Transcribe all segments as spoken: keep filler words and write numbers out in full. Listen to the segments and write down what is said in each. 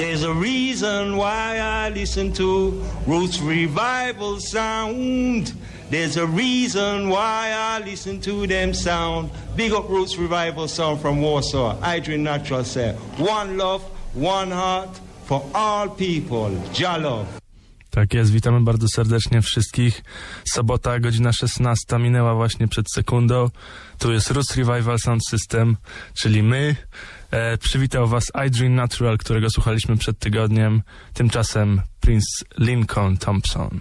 There's a reason why I listen to Roots Revival sound. There's a reason why I listen to them sound. Big up Roots Revival sound from Warsaw. Adrian Natural say, one love, one heart for all people. Jah love. Tak jest, witamy bardzo serdecznie wszystkich. Sobota, godzina szesnasta minęła właśnie przed sekundą. Tu jest Roots Revival Sound System, czyli my. E, przywitał was Adrian Natural, którego słuchaliśmy przed tygodniem. Tymczasem Prince Lincoln Thompson.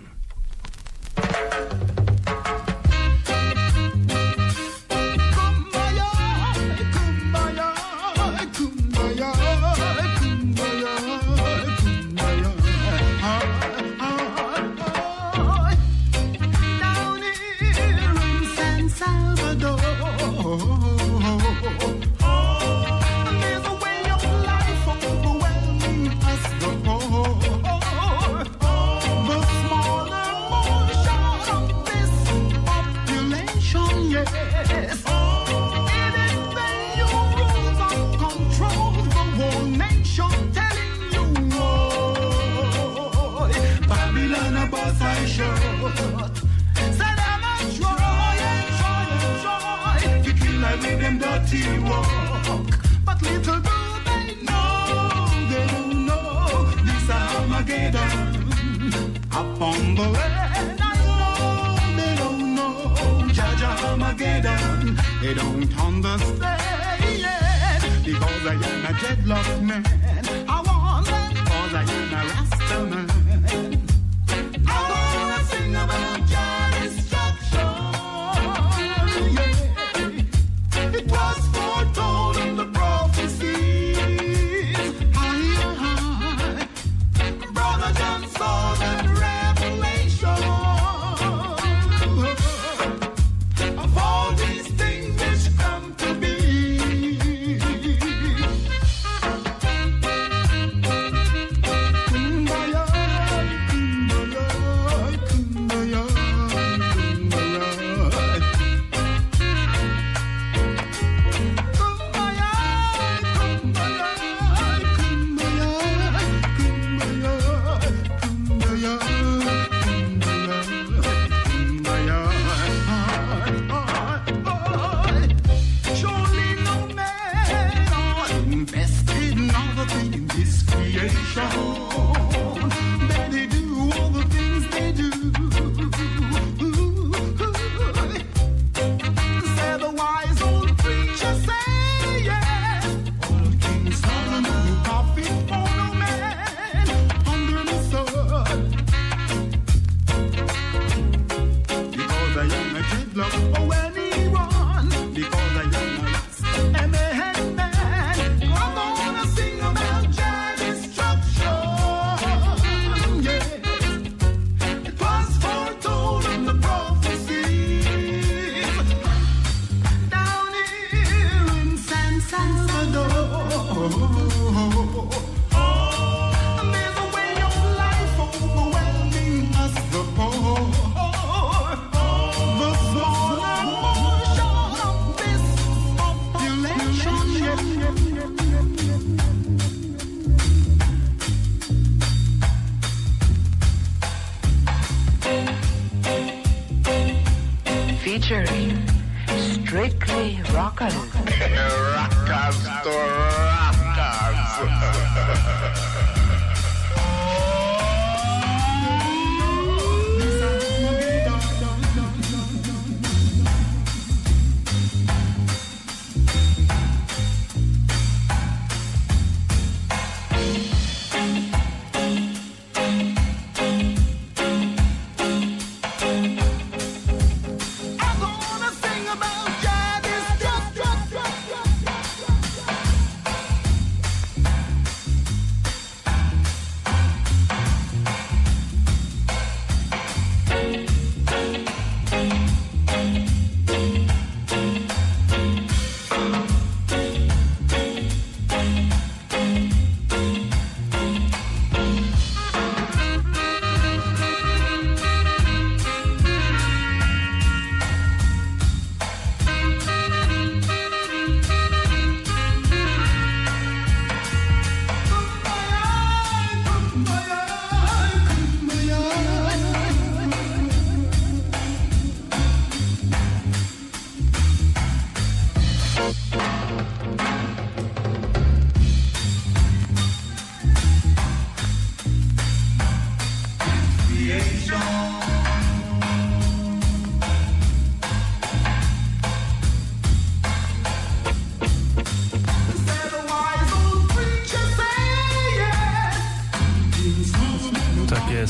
But little do they know, they don't know this Armageddon upon the land. I know they don't know Jaja Armageddon. They don't understand because I am a dreadlock man. I want them because I am a Rasta man. I wanna sing about Jah destruction. Yeah. It was foretold in the prophecies. Aye, aye. Brother John saw that revelation of all these things which come to be. Kumbaya, kumbaya, kumbaya, Featuring Strictly Rockers. Rockers to rockers.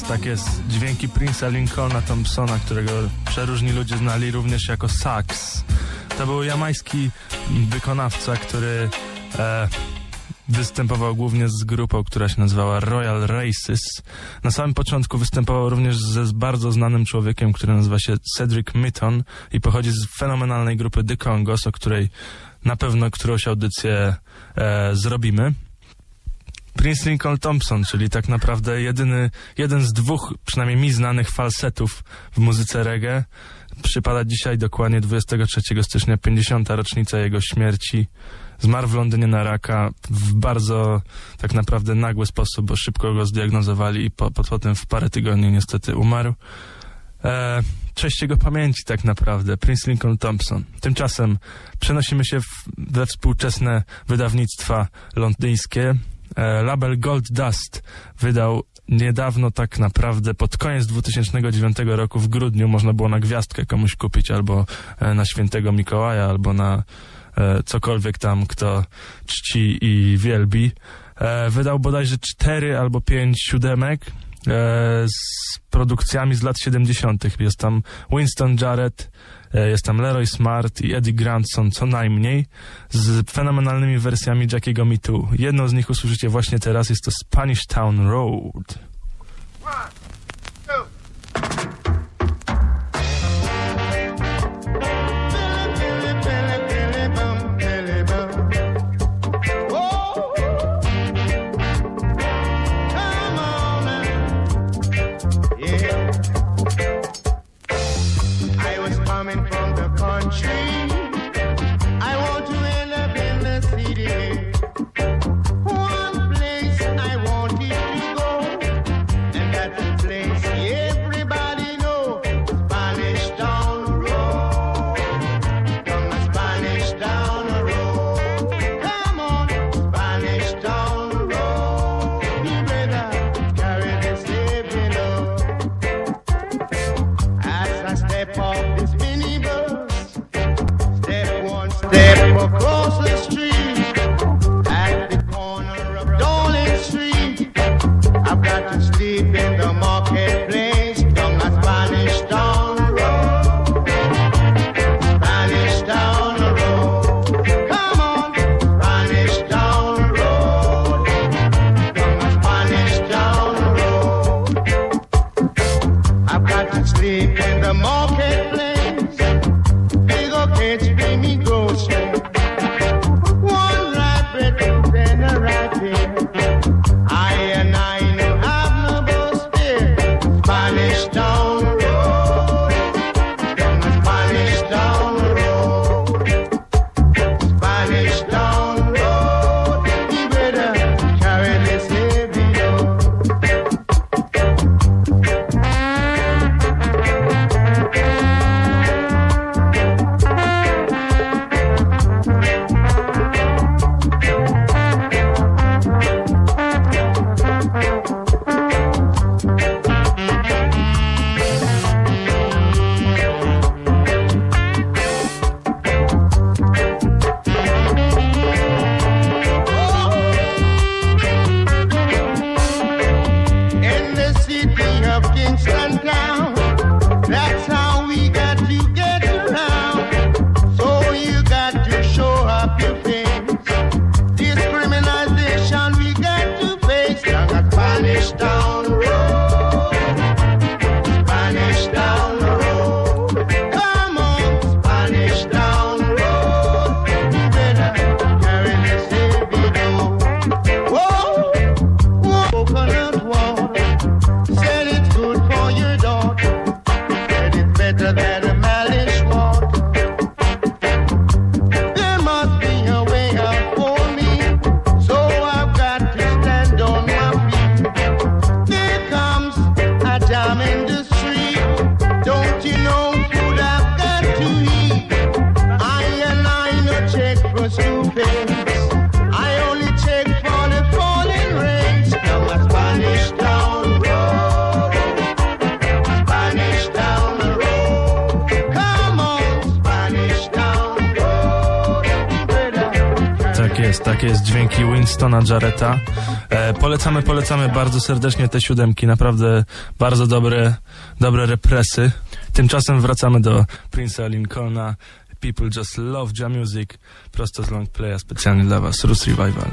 Tak jest, dźwięki Prince'a Lincolna Thompsona, którego przeróżni ludzie znali również jako sax. To był jamański wykonawca, który e, występował głównie z grupą, która się nazywała Royal Races. Na samym początku występował również ze z bardzo znanym człowiekiem, który nazywa się Cedric Mitton i pochodzi z fenomenalnej grupy The Congos, o której na pewno którąś audycję e, zrobimy. Prince Lincoln Thompson, czyli tak naprawdę jedyny, jeden z dwóch, przynajmniej mi znanych falsetów w muzyce reggae. Przypada dzisiaj dokładnie dwudziestego trzeciego stycznia, pięćdziesiąta rocznica jego śmierci. Zmarł w Londynie na raka w bardzo tak naprawdę nagły sposób, bo szybko go zdiagnozowali i po, po, potem w parę tygodni niestety umarł. E, cześć jego pamięci tak naprawdę, Prince Lincoln Thompson. Tymczasem przenosimy się w, we współczesne wydawnictwa londyńskie. E, label Gold Dust wydał niedawno, tak naprawdę pod koniec dwutysięcznego dziewiątego roku w grudniu można było na gwiazdkę komuś kupić, albo e, na świętego Mikołaja, albo na e, cokolwiek tam kto czci i wielbi. E, wydał bodajże cztery albo pięć siódemek e, z produkcjami z lat siedemdziesiątych. Jest tam Winston Jarrett, e, jest tam Leroy Smart i Eddie Grandson co najmniej, z fenomenalnymi wersjami Jackiego Me Too. Jedną z nich usłyszycie właśnie teraz, jest to Spanish Town Road. Across the street, at the corner of Darling Street, I've got to sleep in the marketplace down the Spanish Town Road. Spanish Town Road, come on, Spanish Town Road, down the Spanish Town Road. I've got to sleep in the marketplace, big old kids bring me groceries. jest, tak jest. Dźwięki Winstona Jarretta. E, polecamy, polecamy bardzo serdecznie te siódemki. Naprawdę bardzo dobre, dobre represy. Tymczasem wracamy do Prince'a Lincolna. People Just Love Jam Music. Prosto z long playa specjalnie dla was. Roots Revival.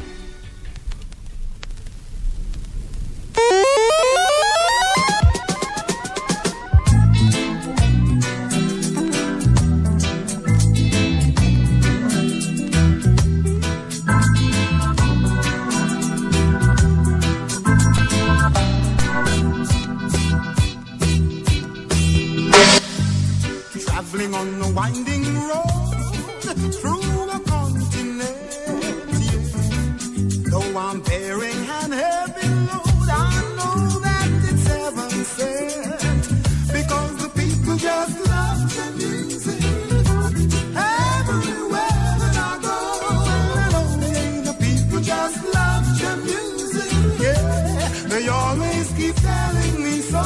Traveling on the winding road through the continent, yeah. Though I'm bearing an heavy load, I know that it's heaven sent, because the people just love the music. Everywhere that I go, and only the people just love the music, yeah. They always keep telling me so.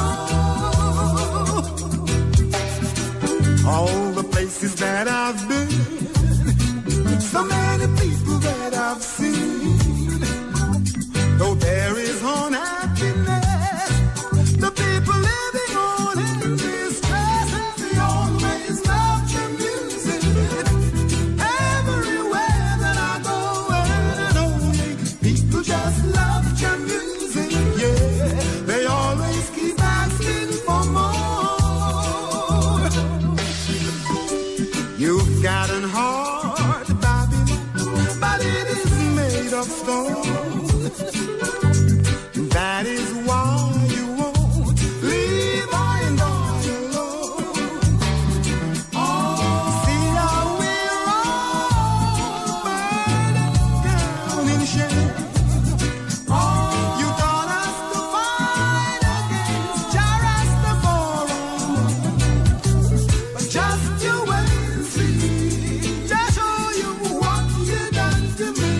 All the places that I've been, so many people that I've seen. Though there is unhappiness, the people living on in distress, they always love your music. Everywhere that I go, and only people just love your music, yeah. They always keep asking for more. You've got an heart, Babylon, but it is made of stone. That is why you won't leave I and I alone. Oh, see how we're all burning down in shame. Oh, you taught us to fight against Jah Rastafari, but just you wait. Just show you what you done to me.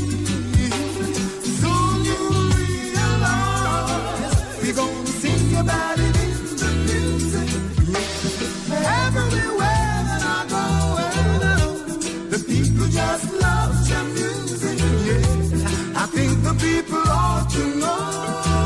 Soon you'll realize we're gonna sing about it in the music. Everywhere that I go, and I know the people just love your music. Yeah, I think the people ought to know.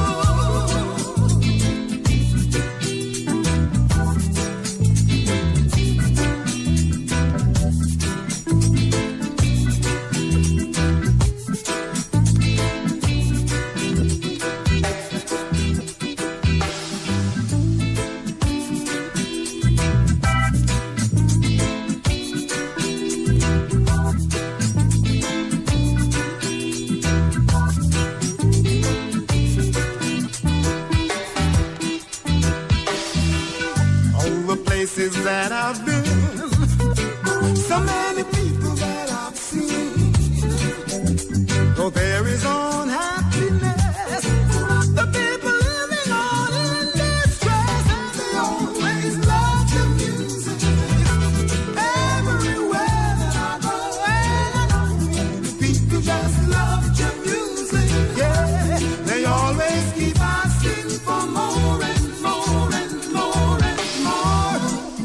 Places that I've been, so many people that I've seen. Though there is unhappiness, the people living on in distress, and they always love the music. Everywhere that I go, and I know the people just love your music. Yeah, they always keep asking for more and more and more and more.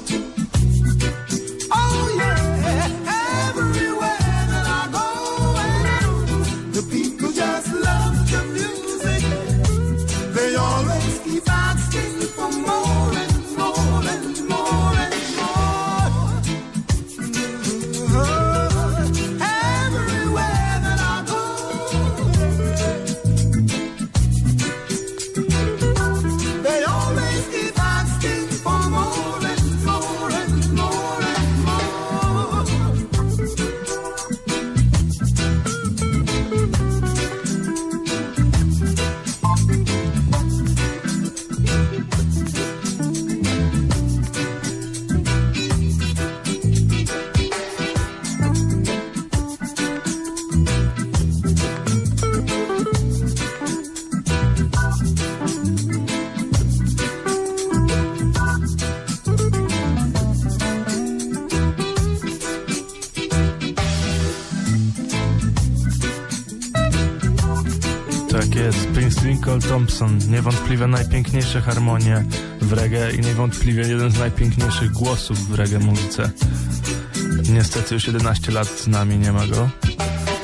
Oh yeah, everywhere that I go, and I know the people just love your music. They always keep asking for more and more and more and more. Oh, everywhere that I go, they always keep asking for more and more and more and more. Tak jest, Prince Lincoln Thompson. Niewątpliwie najpiękniejsze harmonie w reggae i niewątpliwie jeden z najpiękniejszych głosów w reggae muzyce. Niestety już jedenaście lat z nami, nie ma go.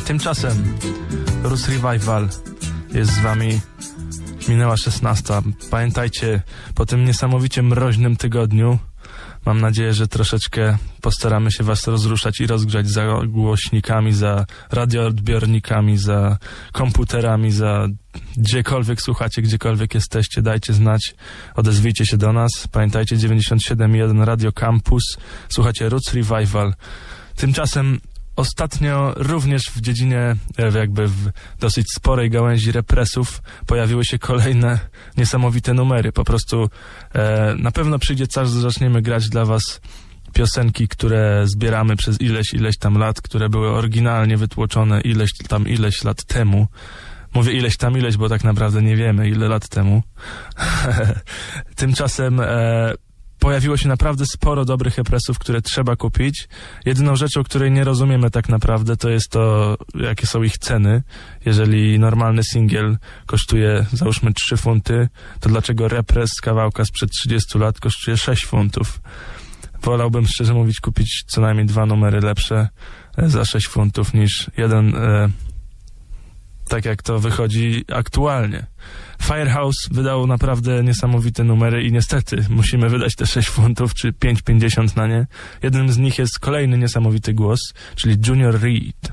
Tymczasem Roots Revival jest z wami. Minęła szesnasta. Pamiętajcie, po tym niesamowicie mroźnym tygodniu mam nadzieję, że troszeczkę postaramy się was rozruszać i rozgrzać za głośnikami, za radioodbiornikami, za komputerami, za gdziekolwiek słuchacie, gdziekolwiek jesteście, dajcie znać, odezwijcie się do nas. Pamiętajcie, dziewięćdziesiąt siedem i jeden Radio Campus, słuchacie Roots Revival. Tymczasem ostatnio również w dziedzinie, jakby w dosyć sporej gałęzi represów pojawiły się kolejne niesamowite numery. Po prostu e, na pewno przyjdzie czas, że zaczniemy grać dla was piosenki, które zbieramy przez ileś, ileś tam lat, które były oryginalnie wytłoczone ileś tam, ileś lat temu. Mówię ileś tam, ileś, bo tak naprawdę nie wiemy, ile lat temu. Tymczasem e, pojawiło się naprawdę sporo dobrych represów, które trzeba kupić. Jedyną rzeczą, której nie rozumiemy tak naprawdę, to jest to, jakie są ich ceny. Jeżeli normalny singiel kosztuje, załóżmy, trzy funty, to dlaczego repres z kawałka sprzed trzydziestu lat kosztuje sześć funtów? Wolałbym, szczerze mówiąc, kupić co najmniej dwa numery lepsze e, za sześć funtów niż jeden, e, tak jak to wychodzi aktualnie. Firehouse wydało naprawdę niesamowite numery i niestety musimy wydać te sześć funtów czy pięć pięćdziesiąt na nie. Jednym z nich jest kolejny niesamowity głos, czyli Junior Reid.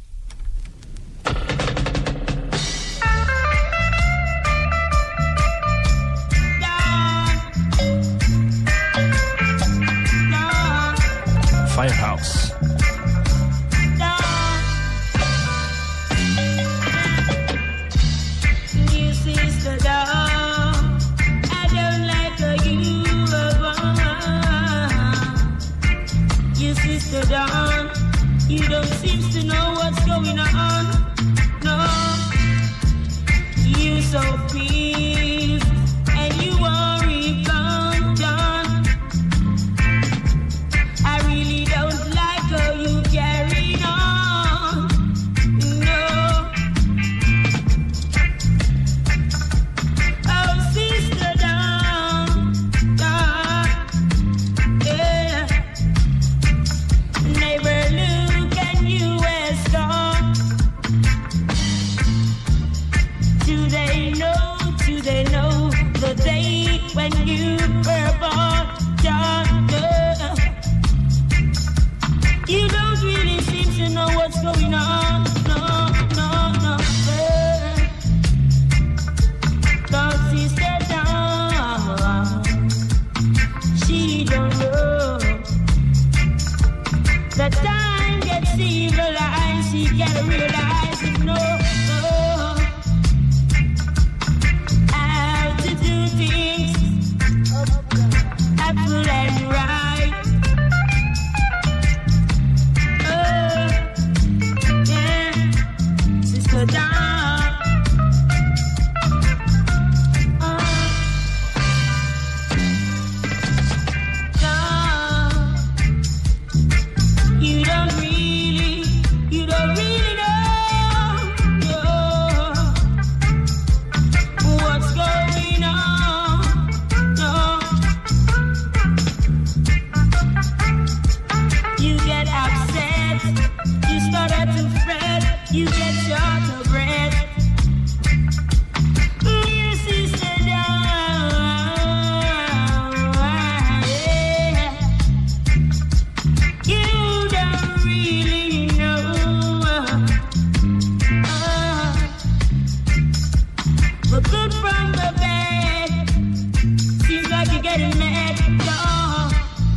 Firehouse. Dawn, you don't seem to know what's going on. No, you so pleased and you worry gone done. I really don't like how you carry on. No, oh sister Dawn, Dawn, yeah. Neighbor Luke and you West Dawn. Do they know, do they know the day when you were born, John? No. You don't really seem to know what's going on. No, no, no. Don't sister Dawn, she don't know. The time gets civilized, you gotta realize it, no, no. How to do things, apple and right. Oh, yeah, Sister Dawn. Oh, Dawn. You don't really, you don't really know, know what's going on, no. You get upset, you start to fret, you get short of breath. You sister Dawn, yeah. You don't really know. Uh, but good from the bad, seems like you're getting mad. No.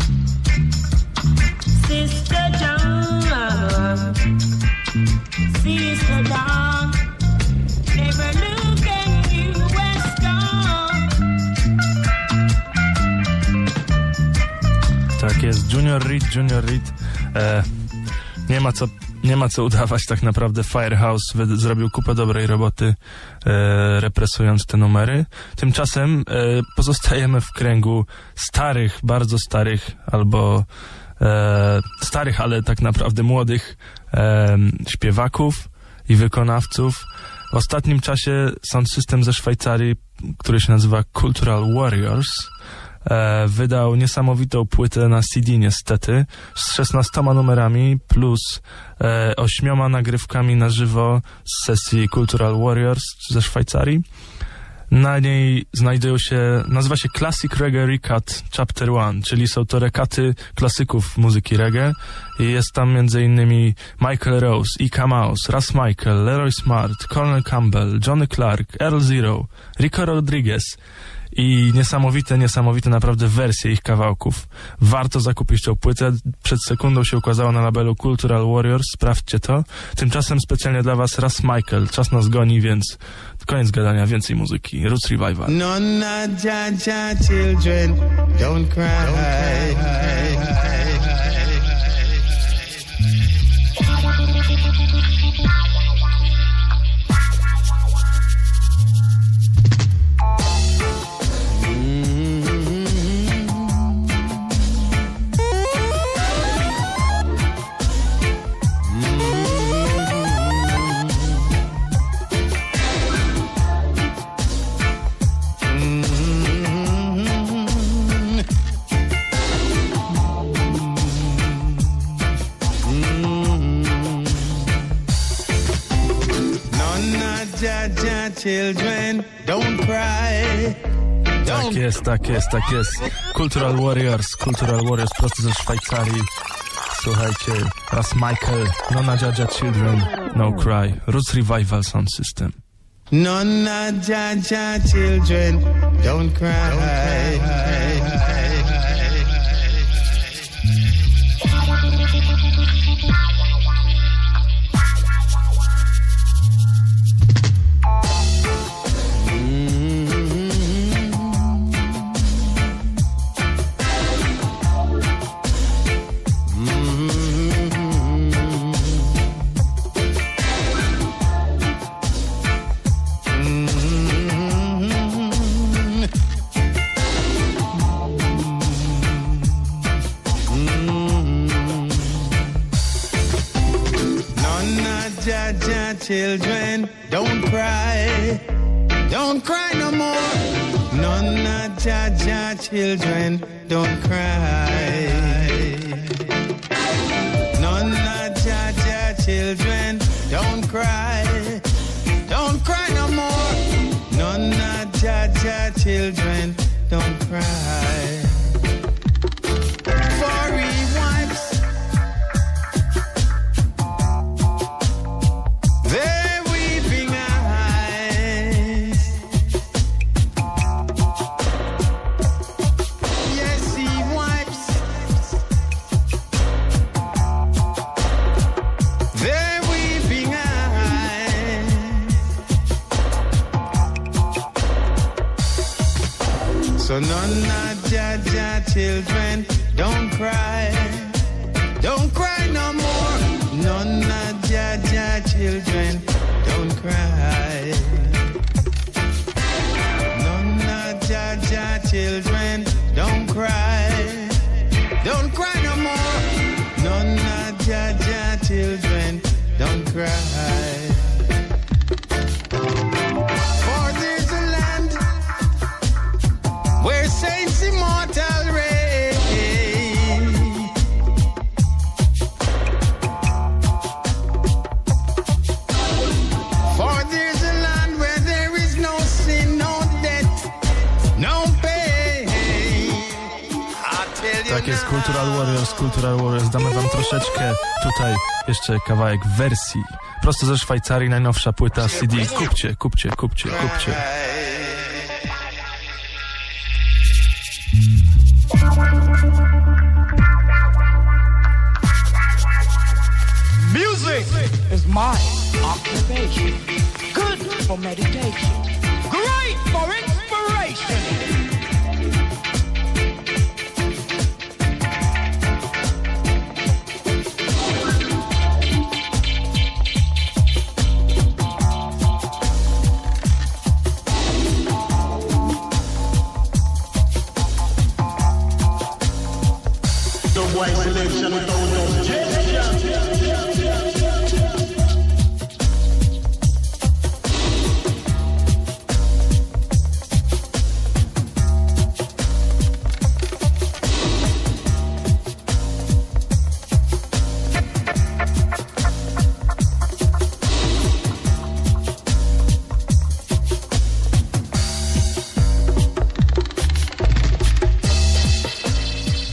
Sister Dawn, Sister Dawn, never look at you West Dawn. Tak jest, Junior Reid, Junior Reid. E, nie ma co, nie ma co udawać tak naprawdę. Firehouse wy, zrobił kupę dobrej roboty, e, represując te numery. Tymczasem e, pozostajemy w kręgu starych, bardzo starych, albo e, starych, ale tak naprawdę młodych e, śpiewaków i wykonawców. W ostatnim czasie sound system ze Szwajcarii, który się nazywa Cultural Warriors, e, wydał niesamowitą płytę na C D niestety, z szesnastoma numerami plus e, ośmioma nagrywkami na żywo z sesji Cultural Warriors ze Szwajcarii. Na niej znajdują się, nazywa się Classic Reggae Recut Chapter jeden, czyli są to rekaty klasyków muzyki reggae i jest tam między innymi Michael Rose, Ika Mouse, Ras Michael, Leroy Smart, Colonel Campbell, Johnny Clark, Earl Zero, Rico Rodriguez i niesamowite, niesamowite naprawdę wersje ich kawałków. Warto zakupić tą płytę. Przed sekundą się ukazała na labelu Cultural Warriors, sprawdźcie to. Tymczasem specjalnie dla was Ras Michael. Czas nas goni, więc koniec gadania, więcej muzyki. Roots Revival. None of Jaja children don't cry. Don't cry. Children, don't cry. Don't. Tak jest, tak jest, tak jest. Cultural Warriors, Cultural Warriors prosto ze Szwajcarii. Słuchajcie, Ras Michael, None of Jaja Children, No Cry, Roots Revival Sound System. None of Jaja children, don't cry. Don't cry. Children, don't cry, don't cry no more. None of Jaja children, don't cry. None of Jaja children, don't cry, don't cry no more. None of Jaja children, don't cry. For he wipes their weeping eyes. Yes, he wipes their weeping eyes. So none of Jaja children, don't cry, don't cry no more. None of Jaja children, don't cry. None of Jaja children, don't cry, don't cry no more. None of Jaja children, don't cry. For there's a land where saints immortal reign. Tak jest, Cultural Warriors, Cultural Warriors. Damy wam troszeczkę tutaj jeszcze kawałek wersji. Prosto ze Szwajcarii, najnowsza płyta C D. Kupcie, kupcie, kupcie, kupcie. Music is my occupation. Good for meditation. Great for inspiration. White selection without objection.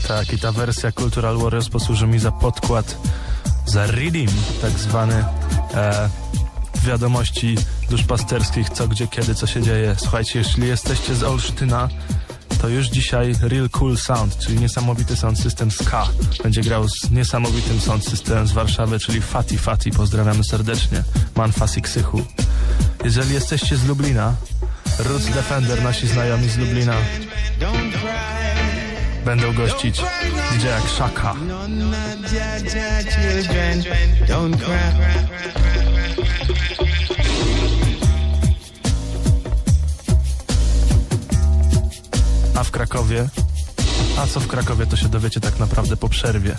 Tak, i ta wersja Cultural Warriors posłuży mi za podkład, za redeem, tak zwany e, wiadomości duszpasterskich, co, gdzie, kiedy, co się dzieje. Słuchajcie, jeśli jesteście z Olsztyna, to już dzisiaj Real Cool Sound, czyli niesamowity sound system ska, będzie grał z niesamowitym sound systemem z Warszawy, czyli Fati Fati. Pozdrawiamy serdecznie. Man Fasi Ksychu. Jeżeli jesteście z Lublina, Roots Defender, nasi znajomi z Lublina, będą gościć D J jak Shaka. A w Krakowie? A co w Krakowie, to się dowiecie tak naprawdę po przerwie.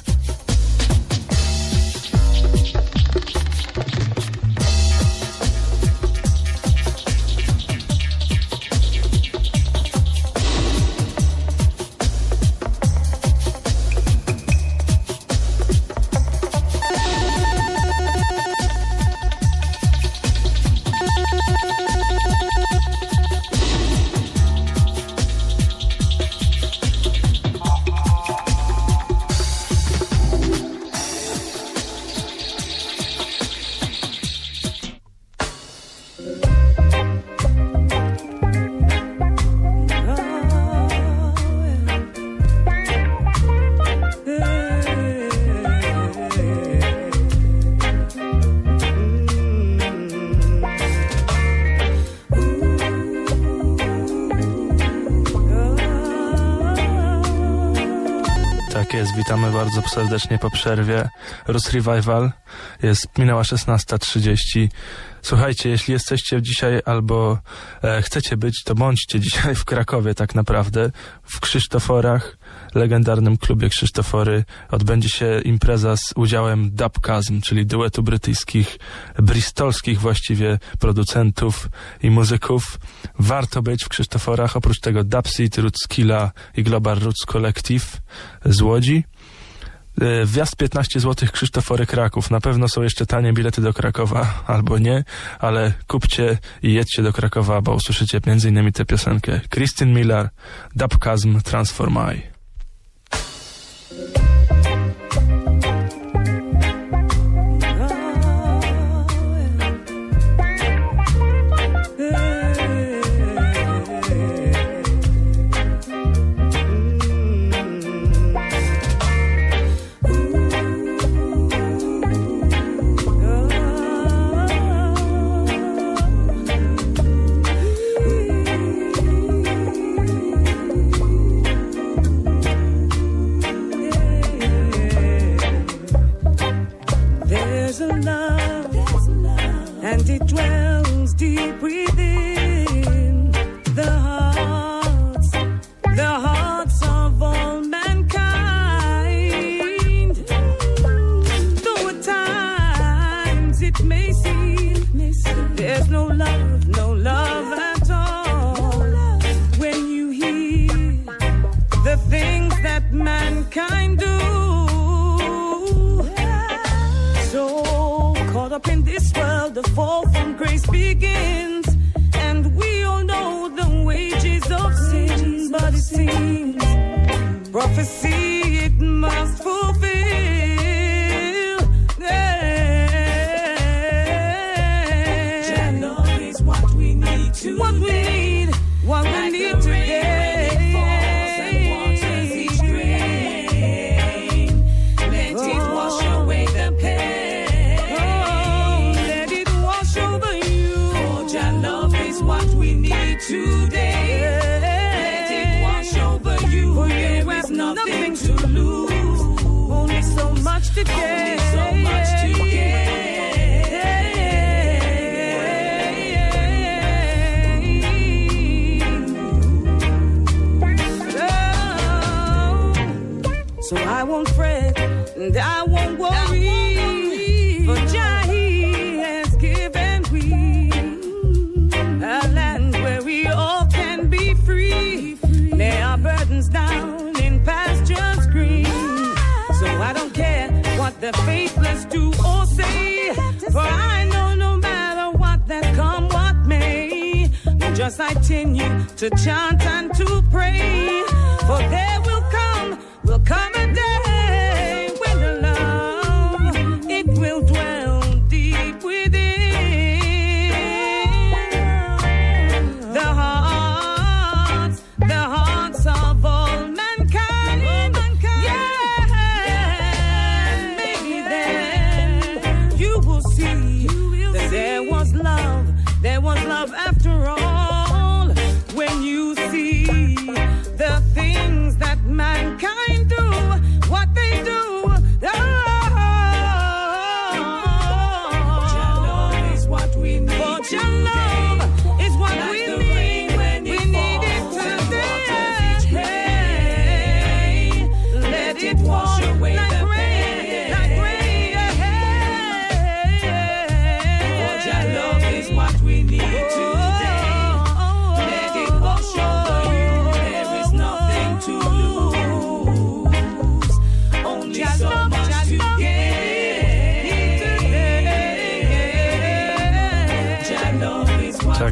Tak jest, witamy bardzo serdecznie po przerwie. Roots Revival, jest, minęła szesnasta trzydzieści. Słuchajcie, jeśli jesteście dzisiaj albo e, chcecie być, to bądźcie dzisiaj w Krakowie tak naprawdę, w Krzysztoforach, legendarnym klubie Krzysztofory. Odbędzie się impreza z udziałem Dubkazm, czyli duetu brytyjskich, bristolskich właściwie producentów i muzyków. Warto być w Krzysztoforach, oprócz tego Dubseed, Rootskilla i Global Roots Collective z Łodzi. Wjazd piętnaście złotych, Krzysztofory Kraków. Na pewno są jeszcze tanie bilety do Krakowa, albo nie, ale kupcie i jedźcie do Krakowa, bo usłyszycie między innymi tę piosenkę. Christine Miller, Dubkazm, Transformai. The faithless do or say, for I know no matter what that come, what may, we'll just continue to chant and to pray, for there will come, will come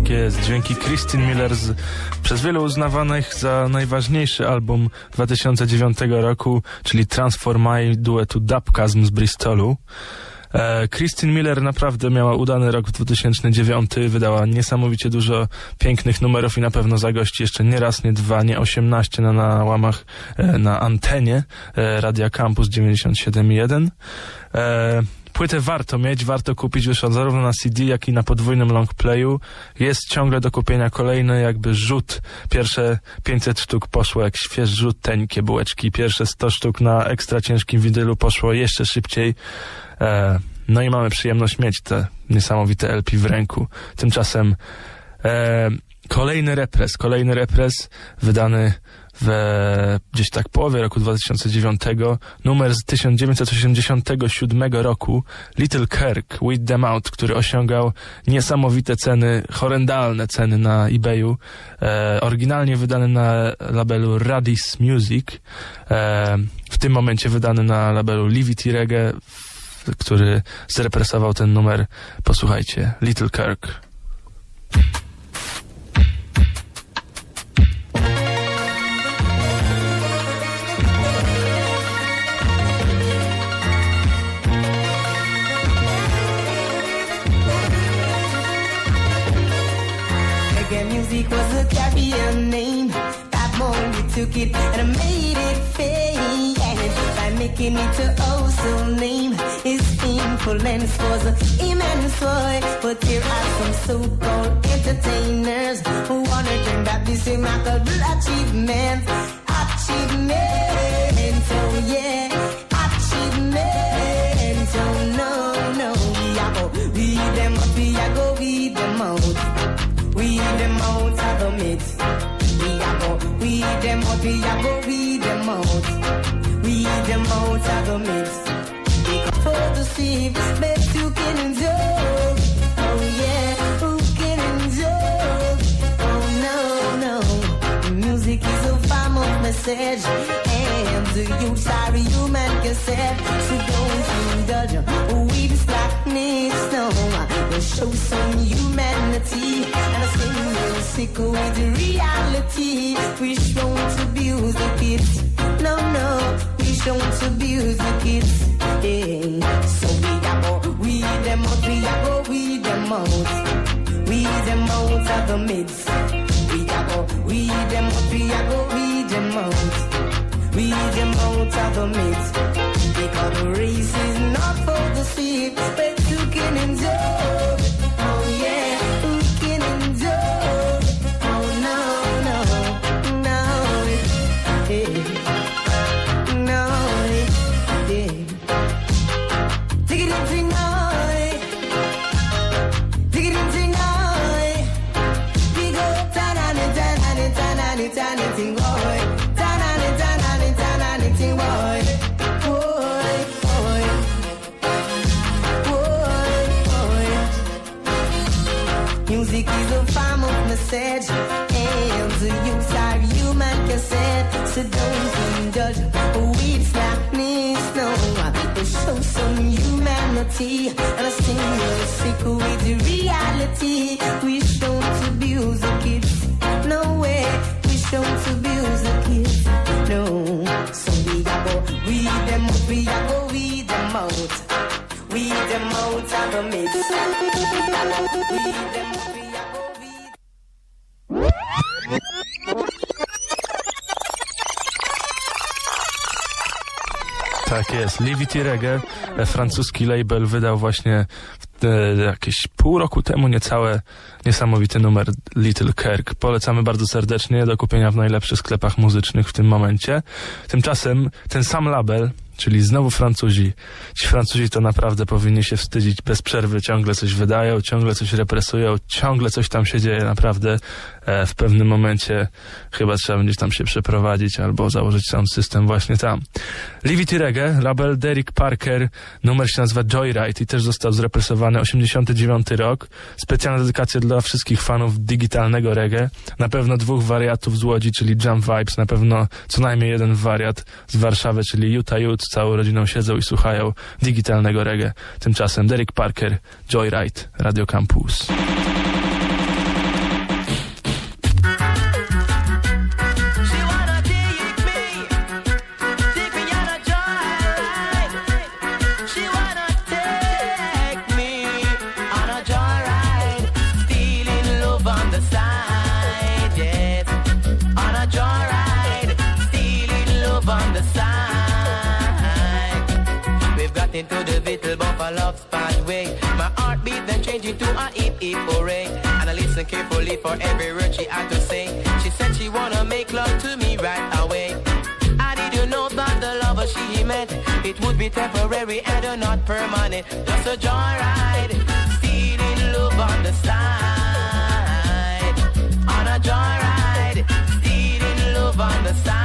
Tak jest, dźwięki Christine Miller z, przez wielu uznawanych za najważniejszy album dwa tysiące dziewiątego roku, czyli Transformai duetu Dubcasm z Bristolu. E, Christine Miller naprawdę miała udany rok w dwa tysiące dziewiąty, wydała niesamowicie dużo pięknych numerów i na pewno zagości jeszcze nie raz, nie dwa, nie osiemnaście na, na łamach, e, na antenie e, Radia Campus dziewięćdziesiąt siedem jeden. E, Płytę warto mieć, warto kupić, wyszła zarówno na C D, jak i na podwójnym longplayu. Jest ciągle do kupienia kolejny jakby rzut. Pierwsze pięćset sztuk poszło jak świeży rzut, teńkie bułeczki. Pierwsze sto sztuk na ekstra ciężkim winylu poszło jeszcze szybciej. E, no i mamy przyjemność mieć te niesamowite L P w ręku. Tymczasem e, kolejny repres, kolejny repres wydany w gdzieś tak połowie roku dwa tysiące dziewiątego, numer z tysiąc dziewięćset osiemdziesiątego siódmego roku, Little Kirk, Weed Them Out, który osiągał niesamowite ceny, horrendalne ceny na eBayu, e, oryginalnie wydany na labelu Radis Music, e, w tym momencie wydany na labelu Livity Reggae, w, który zrepresował ten numer. Posłuchajcie, Little Kirk. Music was a carrier name. That moment took it and made it famous by making it a household name. Its influence was immense, boy. But there are some so-called entertainers who wanna turn that this remarkable achievement, achievement. Oh yeah, achievement. Oh no, no, we a go weed them up, we a go weed them out. Weed them out of the mix. We a go weed them out, we a go weed them out. Weed them out of the mix. Because for the sleep, babe, you can enjoy. Oh yeah, who can enjoy? Oh no, no. Music is a form of message, and the youths are human cassette. So don't indulge with slackness, no. We'll show some humanity, and I sing real sick with the reality. We don't abuse the kids, no, no. We don't abuse the kids, yeah. So we a go weed them out, we a go weed them out. Weed them out of the midst. We a go weed them out, we a go weed them out. Weed them out of the midst. Because the race is not for the sick, but you can enjoy. Oh yeah, you can enjoy. Oh no, no, no, yeah. No, yeah. Dig it in, ting, oi. Dig it in, ting, oi. We go ta-na-ni, ta-na-ni, ta-na-ni, ta-na-ni, ting, oi. Ta-na-ni, ta-na-ni, ta-na-ni, ting, oi. Music is a form of message, and the youths are human cassette. So don't indulge with slackness, no. But show some humanity, and I sing you're sick with the reality. We don't abuse the kids, no way. We don't abuse the kids, no. So we a go weed them out, we a go weed them out. Weed them out of the mix. Weed them out, we a go weed. Tak jest, Livity Reggae, francuski label, wydał właśnie e, jakieś pół roku temu niecałe niesamowity numer Little Kirk. Polecamy bardzo serdecznie, do kupienia w najlepszych sklepach muzycznych w tym momencie. Tymczasem ten sam label, czyli znowu Francuzi. Ci Francuzi to naprawdę powinni się wstydzić. Bez przerwy ciągle coś wydają, ciągle coś represują, ciągle coś tam się dzieje naprawdę. E, w pewnym momencie chyba trzeba będzie tam się przeprowadzić albo założyć sound system właśnie tam. Livity Reggae, label Derek Parker, numer się nazywa Joyride i też został zrepresowany osiemdziesiąty dziewiąty rok. Specjalna dedykacja dla wszystkich fanów digitalnego reggae. Na pewno dwóch wariatów z Łodzi, czyli Jump Vibes, na pewno co najmniej jeden wariat z Warszawy, czyli Utah Youth, całą rodziną siedzą i słuchają digitalnego reggae. Tymczasem Derek Parker, Joyride, Radio Campus. into the little buffalo's pathway. My heartbeat then changed into a hip hip hooray. And I listen carefully for every word she had to say. She said she wanna make love to me right away. I didn't know that the lover she met, it would be temporary and not permanent. Just a joyride, stealing love on the side. On a joyride, stealing love on the side.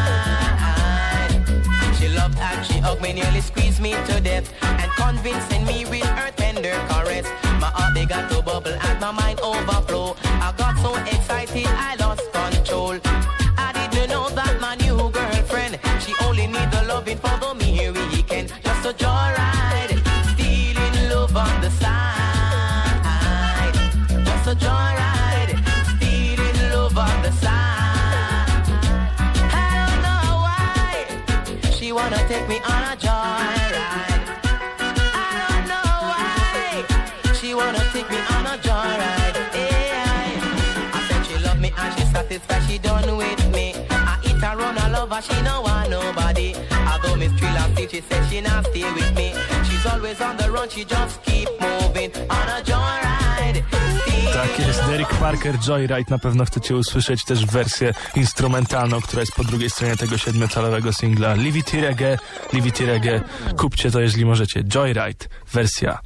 She loved and she hugged me, nearly squeezed me to death, and convincing me with her tender caress. My heart began to bubble and my mind overflow. I got so excited I lost control. I didn't know that my new girlfriend, she only need the loving for the mere weekend. Just a joyride, stealing love on the side. Just a joyride, stealing love on the side. I don't know why she wanna take me on a joyride. I don't know why she wanna take me on a joyride. Hey, I said she love me and she satisfied, she done with me. I eat her run, I love her, she no want nobody. Although Miss Trilla still, she said she not stay with me. She's always on the run, she just keep moving on a joyride. Tak jest, Derek Parker, Joyride. Na pewno chcecie usłyszeć też wersję instrumentalną, która jest po drugiej stronie tego siedmiocalowego singla. Livity Reggae, Livity Reggae. Kupcie to, jeżeli możecie. Joyride, wersja.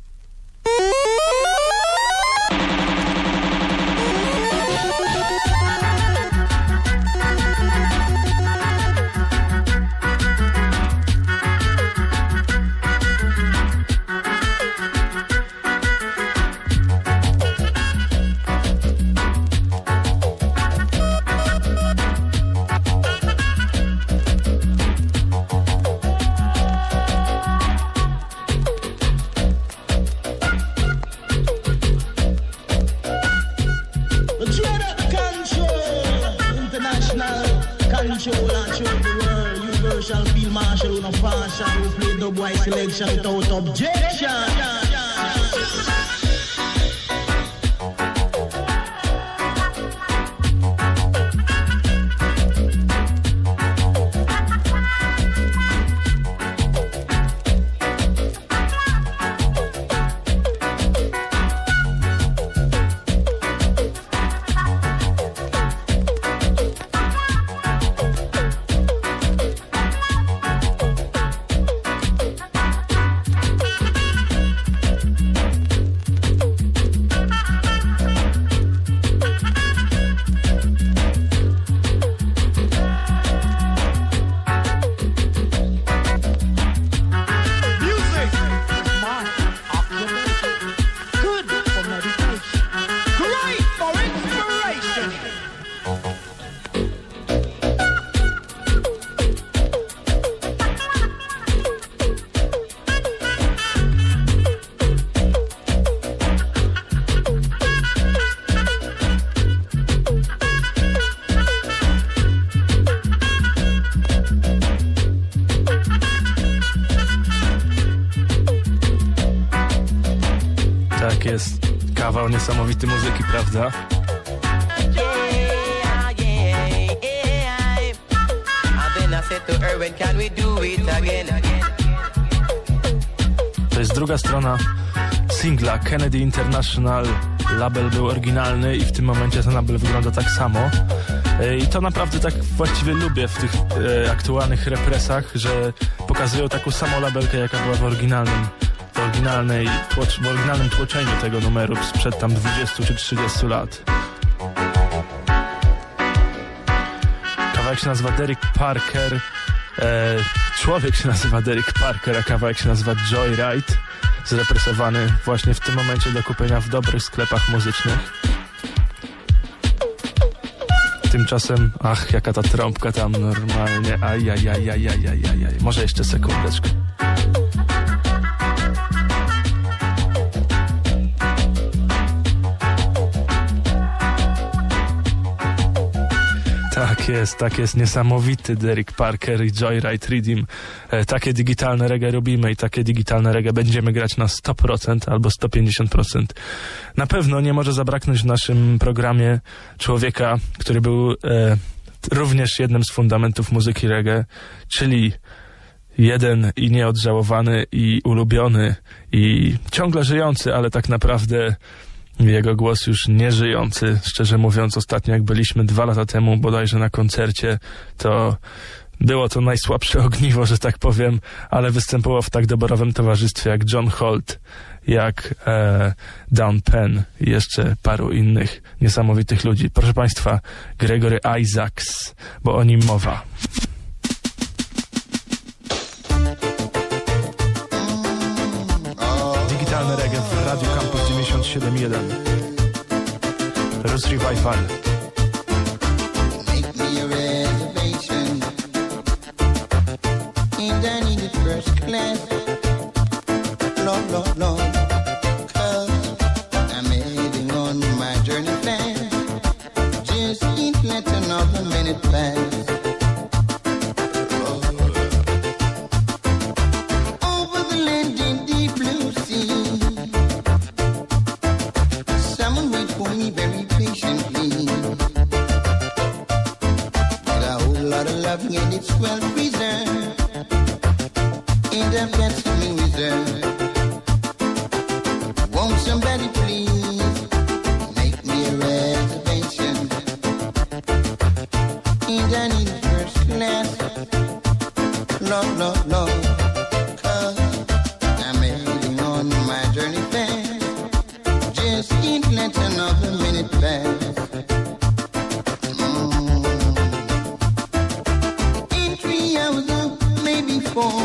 Selection without objection. Tak jest, kawał niesamowity muzyki, prawda? To jest druga strona singla. Kennedy International, label był oryginalny i w tym momencie ten label wygląda tak samo. I to naprawdę tak właściwie lubię w tych e, aktualnych represach, że pokazują taką samą labelkę, jaka była w oryginalnym w, oryginalnej, w oryginalnym tłoczeniu tego numeru sprzed tam dwudziestu czy trzydziestu lat. Kawałek się nazywa Derek Parker, e, człowiek się nazywa Derek Parker, a kawałek się nazywa Joyride, zrepresowany właśnie w tym momencie do kupienia w dobrych sklepach muzycznych. Tymczasem, ach, jaka ta trąbka tam normalnie, ajajajajajajajaj, może jeszcze sekundeczkę. Tak jest, tak jest, niesamowity Derek Parker i Joyride Rhythm. E, takie digitalne reggae robimy i takie digitalne reggae będziemy grać na sto procent albo sto pięćdziesiąt procent. Na pewno nie może zabraknąć w naszym programie człowieka, który był e, również jednym z fundamentów muzyki reggae, czyli jeden i nieodżałowany i ulubiony i ciągle żyjący, ale tak naprawdę jego głos już nieżyjący. Szczerze mówiąc, ostatnio jak byliśmy dwa lata temu bodajże na koncercie, to było to najsłabsze ogniwo, że tak powiem, ale występował w tak doborowym towarzystwie jak John Holt, jak e, Down Penn i jeszcze paru innych niesamowitych ludzi. Proszę Państwa, Gregory Isaacs, bo o nim mowa. Digitalny reggae w Radio Campus dziewięćdziesiąt siedem jeden. Roots Revival. Lord, Lord, Lord, 'cause I'm heading on my journey fast. Just ain't let another minute pass. Over the land in deep blue sea, someone wait for me very patiently. Got a whole lot of loving and it's well preserved, and I've got something reserved. Won't somebody please make me a reservation? And I need first class, Lord, Lord, Lord, 'cause I'm heading on my journey fast. Just can't let another minute pass. Mm. In three hours or maybe four,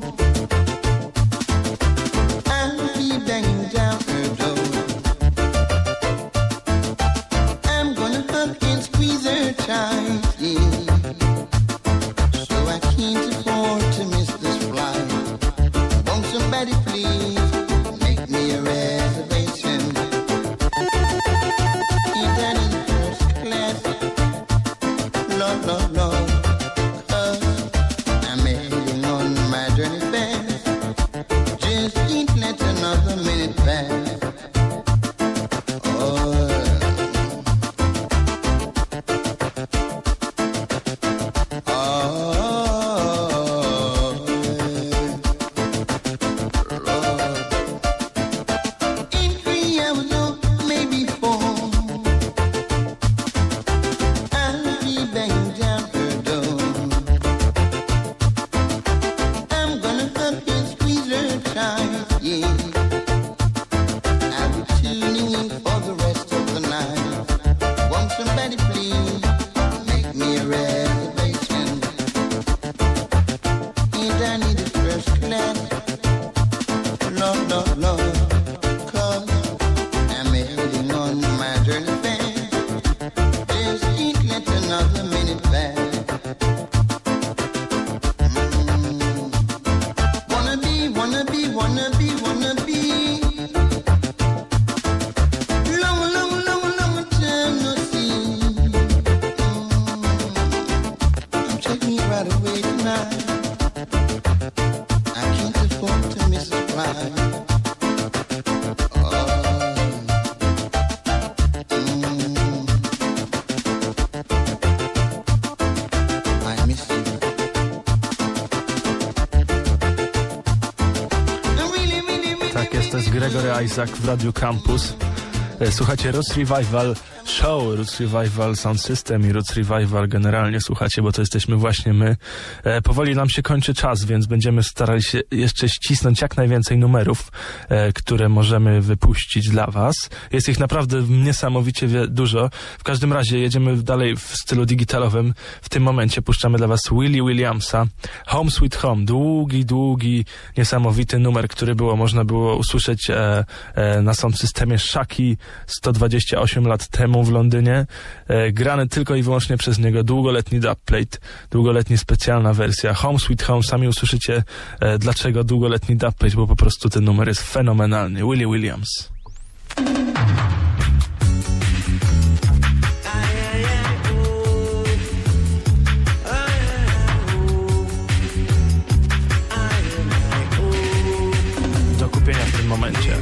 Gregory Isaac w Radio Campus. Słuchacie Roots Revival Show, Roots Revival Sound System i Roots Revival generalnie słuchacie, bo to jesteśmy właśnie my. E, powoli nam się kończy czas, więc będziemy starali się jeszcze ścisnąć jak najwięcej numerów, e, które możemy wypuścić dla was. Jest ich naprawdę niesamowicie wie- dużo. W każdym razie jedziemy dalej w stylu digitalowym. W tym momencie puszczamy dla was Willie Williamsa, Home Sweet Home. Długi, długi, niesamowity numer, który było można było usłyszeć e, e, na sound systemie Shaki sto dwadzieścia osiem lat temu w Londynie, e, grany tylko i wyłącznie przez niego, długoletni dubplate, długoletni specjalna wersja Home Sweet Home. Sami usłyszycie e, dlaczego długoletni dubplate, bo po prostu ten numer jest fenomenalny. Willie Williams. Do kupienia w tym momencie.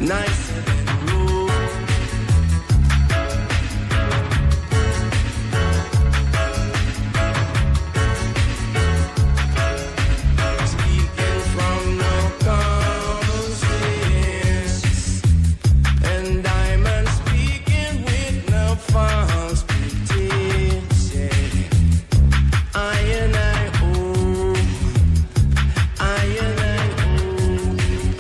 nicer than gold. Speaking from no common sense, and diamond speaking with no false pretense. I and I, oh, I and I, oh.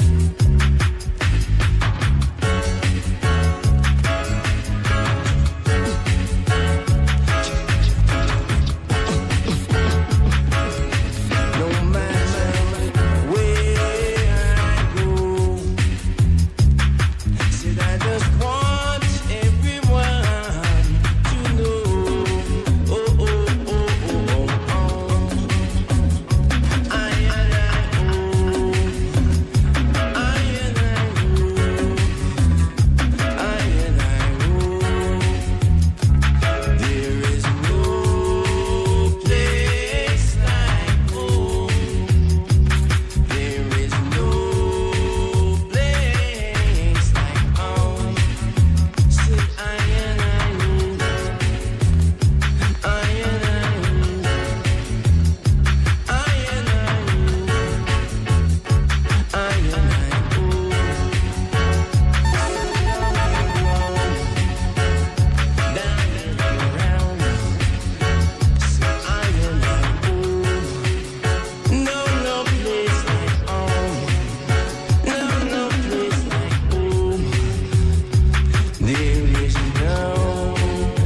No matter where I go, said I just want everyone to know. Oh, oh, oh, oh, oh. I and I, oh, I and I, oh, I and I, oh. There is no place like home. There is no place like home. Said I and I, oh, I and I, oh, I and I, oh, I and I, oh. Down and around. Said I and I, oh. No, no place like home. No, no place like home. There is no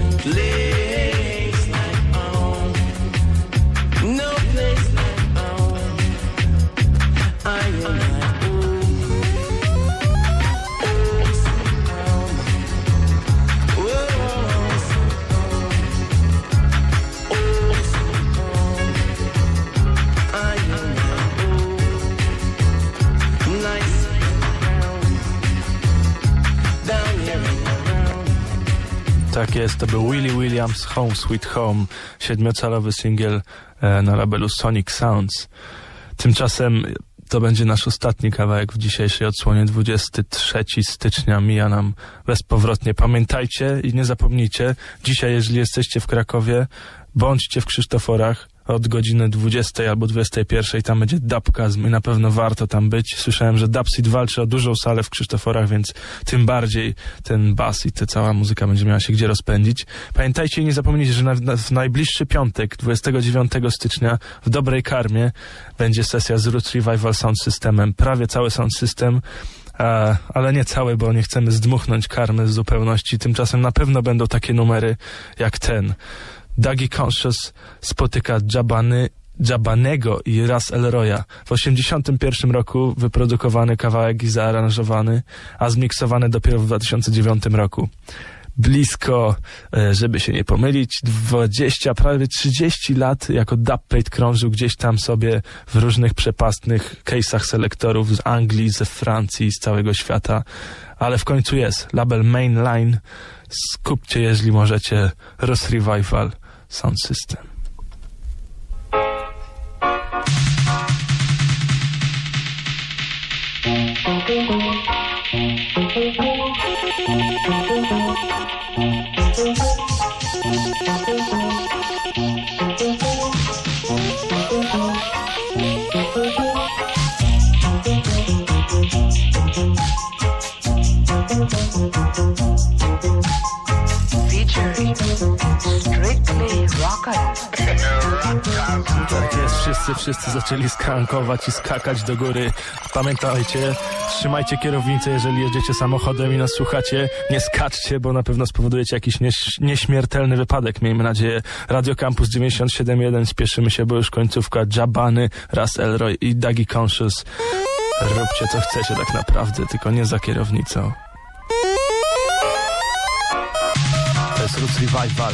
place like home. No place like home. I and I, oh. Oh, sweet home. Oh, sweet home. Oh, sweet home. I and I, oh. Nice and round. Down here and around. Tak jest, to był Willie Williams, Home Sweet Home, siedmiocalowy singiel e, na labelu Sonic Sounds. Tymczasem to będzie nasz ostatni kawałek w dzisiejszej odsłonie. dwudziestego trzeciego stycznia mija nam bezpowrotnie. Pamiętajcie i nie zapomnijcie, dzisiaj jeżeli jesteście w Krakowie, bądźcie w Krzysztoforach od godziny dwudziestej albo dwudziestej pierwszej, tam będzie Dubkazm i na pewno warto tam być. Słyszałem, że Dubseed walczy o dużą salę w Krzysztoforach, więc tym bardziej ten bas i ta cała muzyka będzie miała się gdzie rozpędzić. Pamiętajcie i nie zapomnijcie, że na, na, w najbliższy piątek, dwudziestego dziewiątego stycznia w Dobrej Karmie będzie sesja z Roots Revival Sound Systemem. Prawie cały sound system, a, ale nie cały, bo nie chcemy zdmuchnąć Karmy z zupełności. Tymczasem na pewno będą takie numery jak ten. Dougie Conscious spotyka Jabany, Jabanego i Ras Elroya. W osiemdziesiątym pierwszym roku wyprodukowany kawałek i zaaranżowany, a zmiksowany dopiero w dwa tysiące dziewiątym roku. Blisko, żeby się nie pomylić, dwadzieścia, prawie trzydzieści lat jako dubplate krążył gdzieś tam sobie w różnych przepastnych case'ach selektorów z Anglii, ze Francji, z całego świata. Ale w końcu jest label Mainline. Skupcie, jeżeli możecie, Roots Revival Sound System. Tak jest, wszyscy, wszyscy zaczęli skankować i skakać do góry. Pamiętajcie, trzymajcie kierownicę, jeżeli jedziecie samochodem i nas słuchacie. Nie skaczcie, bo na pewno spowodujecie jakiś nieś nieśmiertelny wypadek, miejmy nadzieję. Radio Campus dziewięćdziesiąt siedem jeden, spieszymy się, bo już końcówka. Jabany, Ras Elroy i Dougie Conscious. Róbcie co chcecie tak naprawdę, tylko nie za kierownicą. To jest Roots Revival.